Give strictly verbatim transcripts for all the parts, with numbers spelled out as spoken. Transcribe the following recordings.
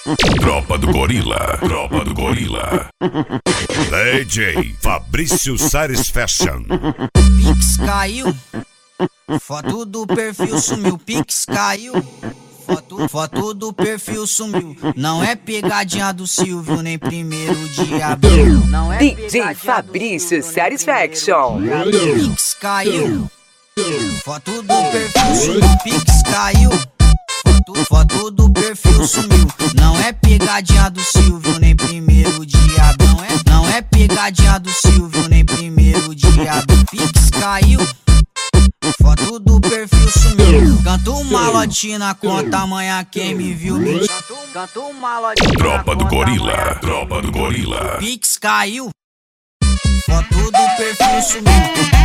Tropa do Gorila, Tropa do Gorila. D J Fabrício Sares Fashion. Pix caiu, foto do perfil sumiu. Pix caiu, foto, foto do perfil sumiu. Não é pegadinha do Silvio, nem primeiro de abril. Não é D J Fabrício Sares Fashion. Pix caiu, foto do perfil sumiu. Pix caiu, foto, foto do perfil sumiu. Não é pegadinha do Silvio, nem primeiro de abril. Não é, não é pegadinha do Silvio, nem primeiro de abril. Pix caiu, foto do perfil sumiu. Canto uma lote na conta, amanhã quem me viu me canto uma lote. Tropa do Gorila, Tropa do Gorila. Pix caiu, foto do perfil sumiu.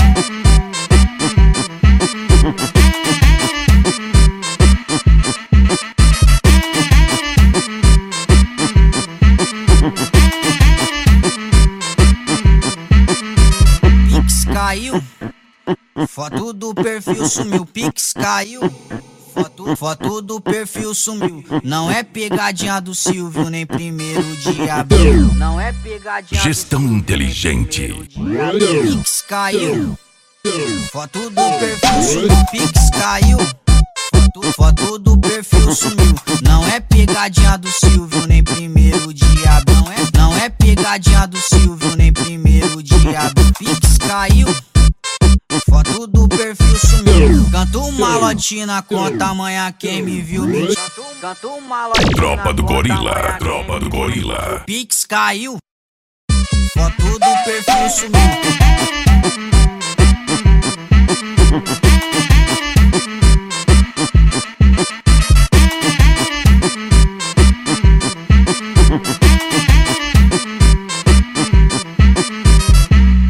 Pix caiu, foto do perfil sumiu. Pix caiu, foto, foto do perfil sumiu. Não é pegadinha do Silvio, nem primeiro de abril. Não é pegadinha. Gestão inteligente. Pix caiu, foto do perfil sumiu. Pix caiu, foto, foto do perfil sumiu. Não é pegadinha do Silvio, nem primeiro de abril. Não é, não é pegadinha do Silvio, nem primeiro de abril. Pix caiu, foto do perfil sumiu. Canto uma lote na conta, amanhã quem me viu me canto uma lote. Tropa do Gorila, Tropa do Gorila. Pix caiu, foto do perfil sumiu.